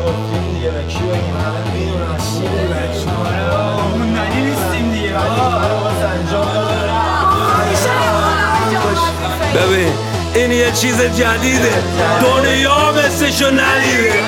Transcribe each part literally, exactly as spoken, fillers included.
گفتیم دیگه به کی بگیم همه میدونن چی بگیم موندنی نیستیم دیگه ببین این یه چیز جدیده دنیا مثلشو ندیده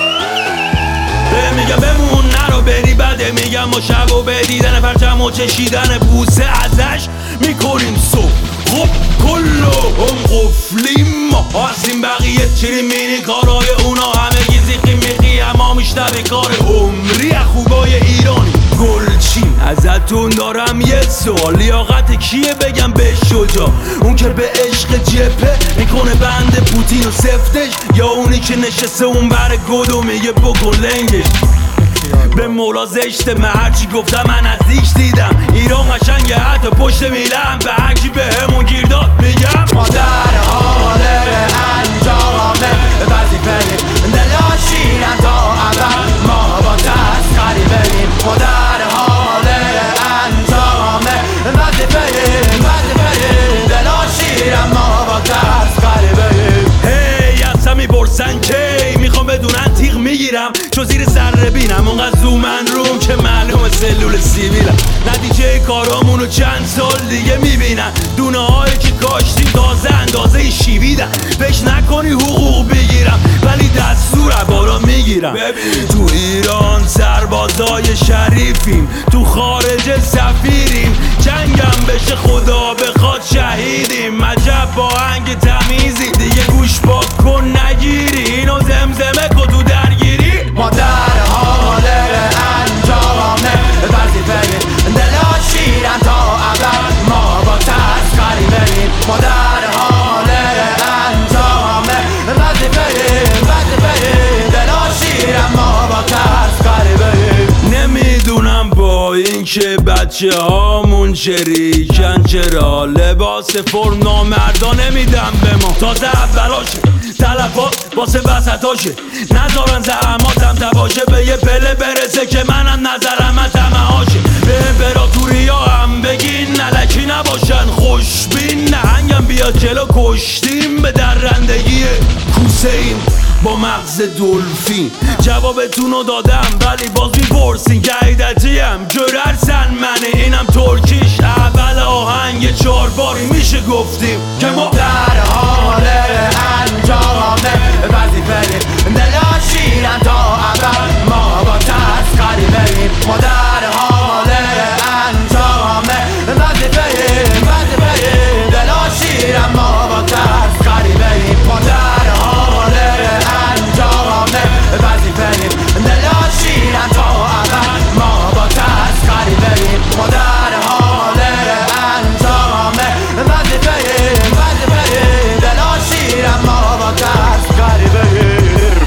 میگم بمون نرو بری بده میگم ما شب و به دیدن پرچم و چشیدن بوسه ازش میکنیم صبح خب کلو هم قفلیم ما هستیم بقیه چیریم مینی کارهای اونا همه گیزی قیمیقی اما میشنوی کار عمری خوبای ایرانی گلچین ازتون دارم یه سوال لیاقت کیه بگم به شجا اون که به عشق جپه میکنه بند پوتین و سفتش یا اونی که نشسته اون بر گد و میگه بکن لنگش به مولا زشته من هرچی گفتم من نزدیک دیدم ایران قشنگه حتی پشت میلم به هرکی به همون گیر داد میگم مادر حاله انجامه وظیفه دلا شیرن تا اول ما با تسخری بریم مادر حاله انجامه وظیفه وظیفه دلا شیرن ما با تسخری بریم هی اصلا میپرسن کی میخوام بدونن تیغ میگیرم چون زیر ذره بینم اونقدر زومن روم که معلوم سلول سیبیلم نتیجه کارامونو چند سال دیگه میبینن دونه هایی که کاشتیم تازه اندازه شیویدن بهش نکنی حقوق بگیرم ولی دستور عبارا میگیرم تو ایران سربازای شریفیم تو خارج سفیریم جنگم بشه خدا بخواد شهیدیم عجب با هنگ تمیزی دیگه گوش با کن نگیری اینو زمزمه کن تو درگیری مادر حاله انجامه وظیفه دلا شیرن تا اول ما با تسخری بریم مادر حاله انجامه وظیفه وظیفه دلا شیرن ما با تسخری بریم نمیدونم با این که بچه هامون شریکن چرا لباس فرم نامردا نمیدم به ما تازه اولاشه تلفات واسه وسطاشه نذارن زحماتم تباشه به یه پله برسه که منم نظرم از طمعاشه به امپراتوری ها هم بگین نلکی نباشن خوشبین نهنگم بیاد جلو کشتیم به درندگی کوسه ایم با مغز دلفین جوابتونو دادم ولی باز میپرسین که عیدتیم جررسن منه اینم ترکیش اول آهنگ چهار باری میشه گفتیم که ما در حال انجامه وظیفه دلا شیرن تا اول ما با تسخری بریم ما در حال انجامه وظیفه وظیفه دلا شیرن ما با تسخری بریم ما در حال انجامه وظیفه دلا شیرن تا اول ما با تسخری بریم ما در حال انجامه وظیفه وظیفه دلا شیرن ما با تسخری بریم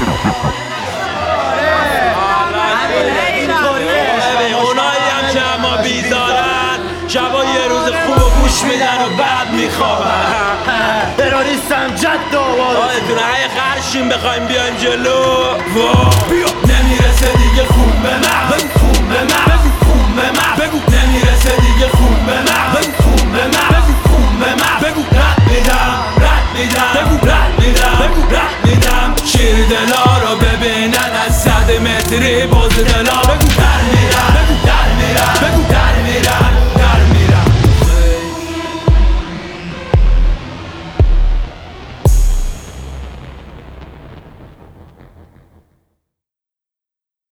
اونایی هم که اما بیدارن شبا یه روز خوب و گوش میدن و بعد میخوابن تروریستم جد آباد آدتونه های خرشیم بخوایم بیایم جلو بیا نمیرسه دیگه خون به من خون به من خون به من بگو نمیرسه دیگه خون به من خون به من خون به من بگو رد میدم رد میدم بگو رد میدم بگو رد میدم شیر دلا رو ببینن از صد متری باز دلا بگو رد میدم